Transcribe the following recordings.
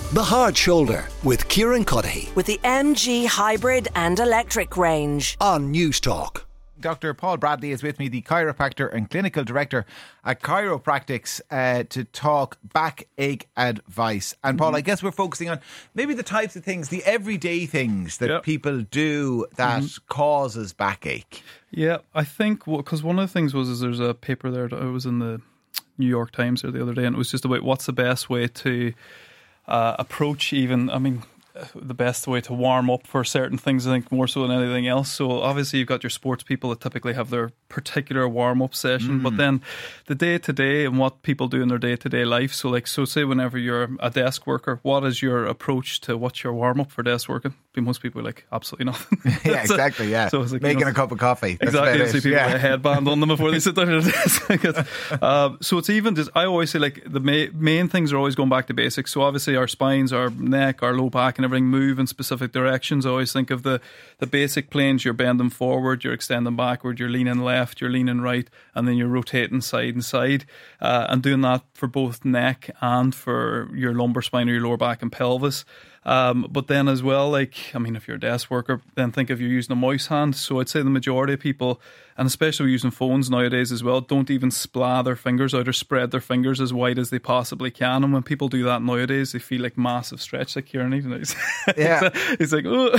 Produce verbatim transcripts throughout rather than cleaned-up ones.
The Hard Shoulder with Kieran Cuddihy with the M G Hybrid and Electric range on News Talk. Doctor Paul Bradley is with me, the chiropractor and clinical director at Chiropractics, uh, to talk backache advice. And Paul, mm-hmm. I guess we're focusing on maybe the types of things, the everyday things that yep. people do that mm-hmm. causes backache. Yeah, I think, because well, one of the things was is there's a paper there that was in the New York Times there the other day, and it was just about what's the best way to uh, approach even, I mean, the best way to warm up for certain things, I think, more so than anything else. So obviously you've got your sports people that typically have their particular warm-up session, mm. but then the day-to-day and what people do in their day-to-day life. So like, so say whenever you're a desk worker, what is your approach to what's your warm-up for desk working? Most people are like, absolutely nothing. Yeah, so, exactly, yeah. So it's like, making you know, a cup of coffee. That's exactly. You see people yeah. with a headband on them before they sit down at a desk. uh, so it's even just, I always say like the ma- main things are always going back to basics. So obviously our spines, our neck, our low back and everything move in specific directions. I always think of the, the basic planes. You're bending forward, you're extending backward, you're leaning left, you're leaning right, and then you're rotating side and side, uh, and doing that for both neck and for your lumbar spine or your lower back and pelvis. Um, but then as well, like, I mean, if you're a desk worker, then think if you're using a mouse hand. So I'd say the majority of people, and especially using phones nowadays as well, don't even splat their fingers out or spread their fingers as wide as they possibly can. And when people do that nowadays, they feel like massive stretch, like Kieran even. He's, yeah. he's like, oh.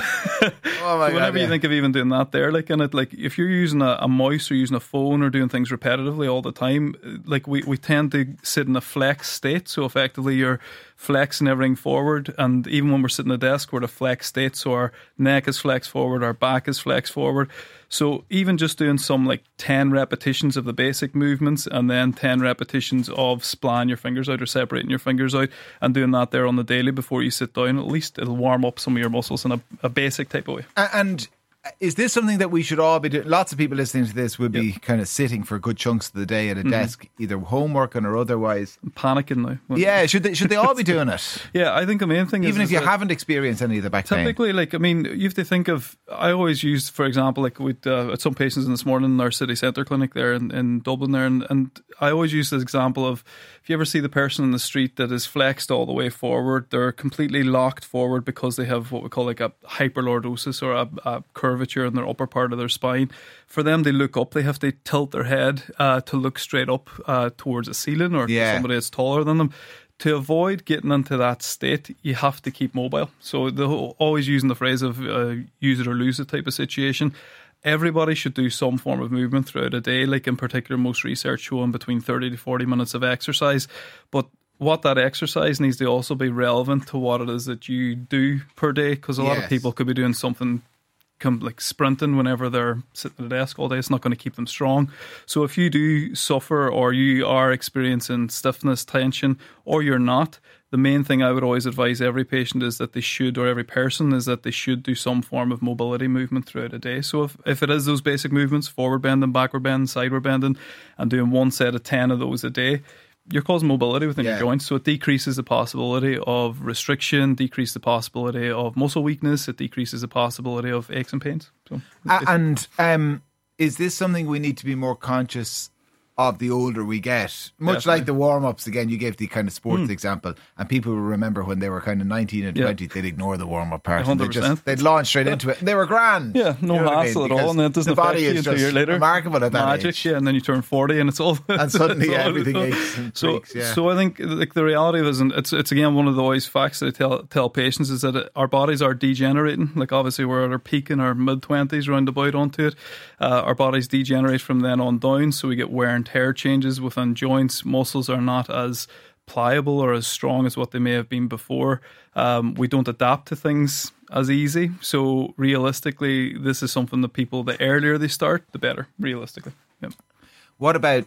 Oh my so whenever God, yeah. you think of even doing that there, like, and it, like, if you're using a, a mouse or using a phone or doing things repetitively all the time, like, we, we tend to sit in a flex state. So effectively you're flexing everything forward, and even when we're sitting at a desk, we're at a flex state, so our neck is flexed forward, our back is flexed forward. So even just doing some like ten repetitions of the basic movements and then ten repetitions of splaying your fingers out or separating your fingers out and doing that there on the daily before you sit down, at least it'll warm up some of your muscles in a, a basic type of way. And is this something that we should all be doing? Lots of people listening to this would be yep. kind of sitting for good chunks of the day at a mm-hmm. desk, either home working or otherwise. I'm panicking now. Yeah, should they should they all be doing it? Yeah, I think the main thing is... Even if is you that haven't experienced any of the back pain. Typically, like, I mean, you have to think of... I always use, for example, like with uh, some patients in this morning in our city centre clinic there in, in Dublin there, and, and I always use this example of, if you ever see the person in the street that is flexed all the way forward, they're completely locked forward because they have what we call like a hyperlordosis or a, a curvature in their upper part of their spine. For them, they look up, they have to tilt their head uh, to look straight up uh, towards a ceiling or yeah. somebody that's taller than them. To avoid getting into that state, you have to keep mobile. So they're always using the phrase of uh, use it or lose it type of situation. Everybody should do some form of movement throughout a day, like in particular most research showing between thirty to forty minutes of exercise. But what that exercise needs to also be relevant to what it is that you do per day, because a yes. lot of people could be doing something come like sprinting whenever they're sitting at a desk all day. It's not going to keep them strong. So if you do suffer or you are experiencing stiffness, tension, or you're not, the main thing I would always advise every patient is that they should, or every person, is that they should do some form of mobility movement throughout a day. So if, if it is those basic movements, forward bending, backward bending, sideward bending, and doing one set of ten of those a day, you're causing mobility within yeah. your joints, so it decreases the possibility of restriction, decreases the possibility of muscle weakness, it decreases the possibility of aches and pains. So, uh, and um, is this something we need to be more conscious of the older we get? Much Definitely. Like the warm-ups, again, you gave the kind of sports mm. example, and people will remember when they were kind of nineteen and yeah. twenty, they'd ignore the warm-up part. one hundred They'd, percent. just, they'd launch straight into it. And they were grand. Yeah, no you know hassle I mean? at all, and then it doesn't the affect body you is until a just year later. remarkable at that Magic, age. yeah, and then you turn forty and it's all... And suddenly all, everything aches and so, creaks, yeah. So I think like the reality of it is, and it's, it's again one of the always facts that I tell, tell patients, is that it, our bodies are degenerating. Like obviously we're at our peak in our mid-twenties, round about onto it. Uh, our bodies degenerate from then on down, so we get wear and tear changes within joints. Muscles are not as pliable or as strong as what they may have been before. Um, we don't adapt to things as easy. So realistically, this is something that people, the earlier they start, the better, realistically. Yep. What about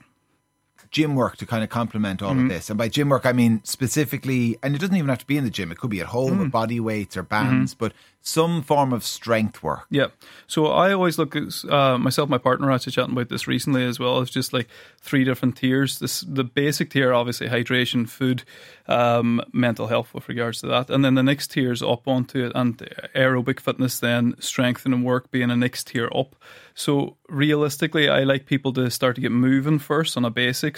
gym work to kind of complement all mm-hmm. of this? And by gym work, I mean specifically, and it doesn't even have to be in the gym, it could be at home mm. with body weights or bands, mm-hmm. but some form of strength work. Yeah. So I always look at, uh, myself and my partner are actually chatting about this recently as well. It's just like three different tiers. This The basic tier, obviously, hydration, food, um, mental health with regards to that. And then the next tier is up onto it, and aerobic fitness, then strengthening work being a next tier up. So realistically, I like people to start to get moving first on a basic.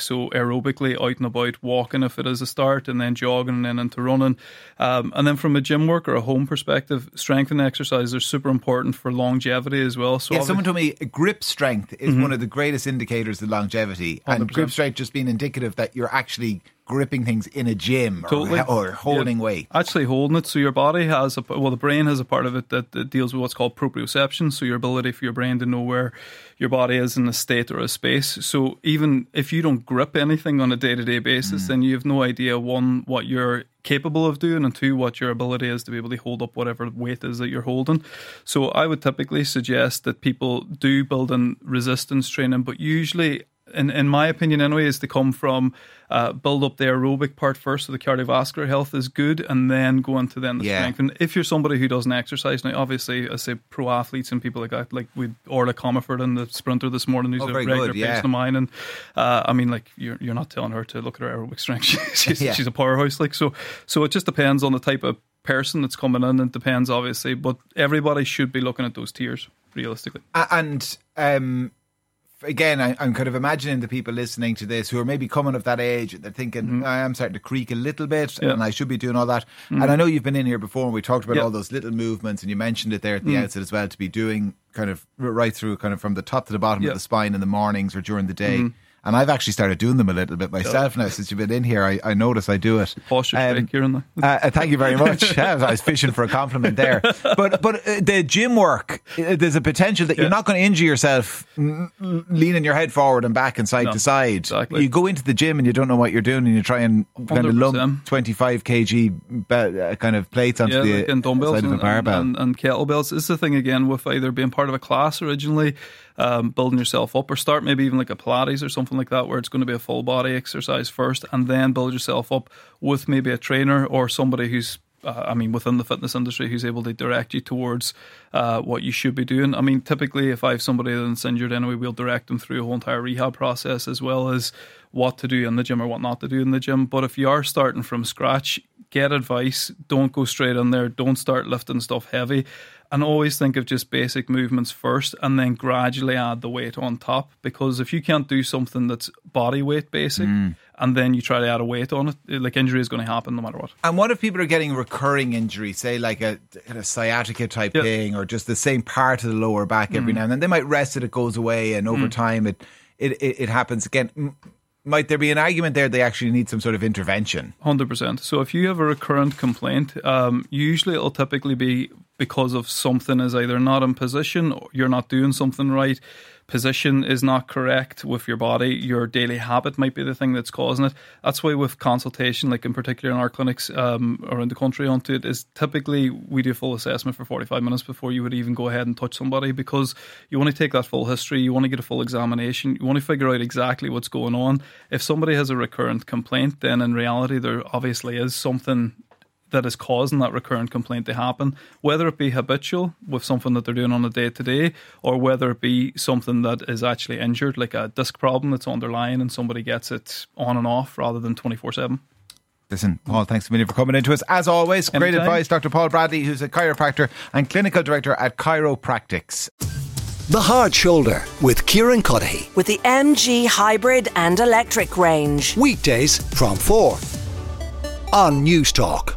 So aerobically, out and about, walking if it is a start, and then jogging and then into running. Um, and then from a gym work or a home perspective, strength and exercise are super important for longevity as well. So yeah, someone told me grip strength is mm-hmm. one of the greatest indicators of longevity. one hundred percent. And grip strength just being indicative that you're actually gripping things in a gym or, totally. or holding yeah. weight. Actually holding it. So your body has, a, well, the brain has a part of it that, that deals with what's called proprioception. So your ability for your brain to know where your body is in a state or a space. So even if you don't grip anything on a day-to-day basis, mm. then you have no idea, one, what you're capable of doing, and two, what your ability is to be able to hold up whatever weight is that you're holding. So I would typically suggest that people do build in resistance training, but usually, in, in my opinion anyway, is to come from uh, build up the aerobic part first, so the cardiovascular health is good, and then go into then the yeah. strength. And if you're somebody who doesn't exercise, now obviously I say pro athletes and people like that, like with Orla Comerford and the sprinter this morning, who's oh, a regular good, yeah. patient of mine, and uh, I mean, like you're you're not telling her to look at her aerobic strength. she's, yeah. she's a powerhouse, like so. So it just depends on the type of person that's coming in. It depends obviously, but everybody should be looking at those tiers realistically. And um again, I, I'm kind of imagining the people listening to this who are maybe coming of that age, they're thinking, mm-hmm. I am starting to creak a little bit yeah. and I should be doing all that. Mm-hmm. And I know you've been in here before and we talked about yeah. all those little movements, and you mentioned it there at the mm-hmm. outset as well, to be doing kind of right through kind of from the top to the bottom yeah. of the spine in the mornings or during the day. Mm-hmm. And I've actually started doing them a little bit myself yeah. now since you've been in here. I, I notice I do it. Posture um, break, you're in there. uh, thank you very much. I was fishing for a compliment there. But but uh, the gym work, uh, there's a potential that yeah. you're not going to injure yourself n- leaning your head forward and back and side no, to side. Exactly. You go into the gym and you don't know what you're doing, and you try and kind of lump twenty-five kilograms be- uh, kind of plates onto yeah, the like in dumbbells side of a barbell. And, and, and kettlebells. It's the thing again with either being part of a class originally, um, building yourself up, or start maybe even like a Pilates or something like that, where it's going to be a full body exercise first, and then build yourself up with maybe a trainer or somebody who's uh, I mean within the fitness industry who's able to direct you towards uh, what you should be doing. I mean, typically if I have somebody that's injured anyway, we'll direct them through a whole entire rehab process, as well as what to do in the gym or what not to do in the gym. But if you are starting from scratch, get advice. Don't go straight in there. Don't start lifting stuff heavy. And always think of just basic movements first, and then gradually add the weight on top. Because if you can't do something that's body weight basic, mm. and then you try to add a weight on it, like injury is going to happen no matter what. And what if people are getting recurring injuries, say like a, a sciatica type yep. thing, or just the same part of the lower back every mm. now and then? They might rest it, it goes away, and over mm. time it, it, it, it happens again. Might there be an argument there they actually need some sort of intervention? one hundred percent. So if you have a recurrent complaint, um, usually it'll typically be because of something is either not in position, or you're not doing something right, position is not correct with your body, your daily habit might be the thing that's causing it. That's why with consultation, like in particular in our clinics um, around the country onto it, is typically we do a full assessment for forty-five minutes before you would even go ahead and touch somebody, because you want to take that full history, you want to get a full examination, you want to figure out exactly what's going on. If somebody has a recurrent complaint, then in reality there obviously is something that is causing that recurrent complaint to happen, whether it be habitual with something that they're doing on a day-to-day, or whether it be something that is actually injured, like a disc problem that's underlying and somebody gets it on and off rather than twenty-four seven. Listen, Paul, thanks a million for coming into us. As always, great Anytime. advice. Doctor Paul Bradley, who's a chiropractor and clinical director at Chiropractics. The Hard Shoulder with Kieran Cuddihy. With the M G hybrid and electric range. Weekdays from four on News Talk.